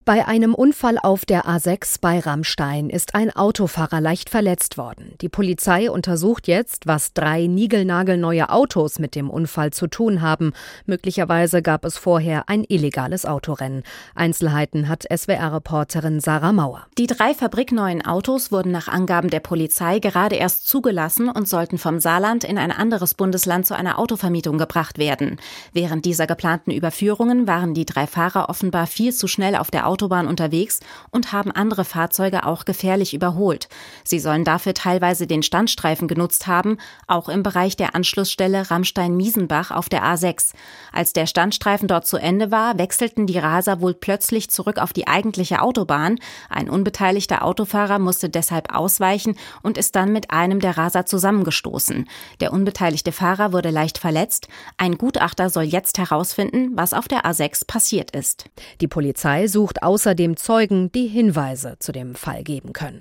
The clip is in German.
Bei einem Unfall auf der A6 bei Rammstein ist ein Autofahrer leicht verletzt worden. Die Polizei untersucht jetzt, was 3 niegelnagelneue Autos mit dem Unfall zu tun haben. Möglicherweise gab es vorher ein illegales Autorennen. Einzelheiten hat SWR-Reporterin Sarah Mauer. Die 3 fabrikneuen Autos wurden nach Angaben der Polizei gerade erst zugelassen und sollten vom Saarland in ein anderes Bundesland zu einer Autovermietung gebracht werden. Während dieser geplanten Überführungen waren die 3 Fahrer offenbar viel zu schnell auf der Autobahn unterwegs und haben andere Fahrzeuge auch gefährlich überholt. Sie sollen dafür teilweise den Standstreifen genutzt haben, auch im Bereich der Anschlussstelle Rammstein-Miesenbach auf der A6. Als der Standstreifen dort zu Ende war, wechselten die Raser wohl plötzlich zurück auf die eigentliche Autobahn. Ein unbeteiligter Autofahrer musste deshalb ausweichen und ist dann mit einem der Raser zusammengestoßen. Der unbeteiligte Fahrer wurde leicht verletzt. Ein Gutachter soll jetzt herausfinden, was auf der A6 passiert ist. Die Polizei sucht außerdem Zeugen, die Hinweise zu dem Fall geben können.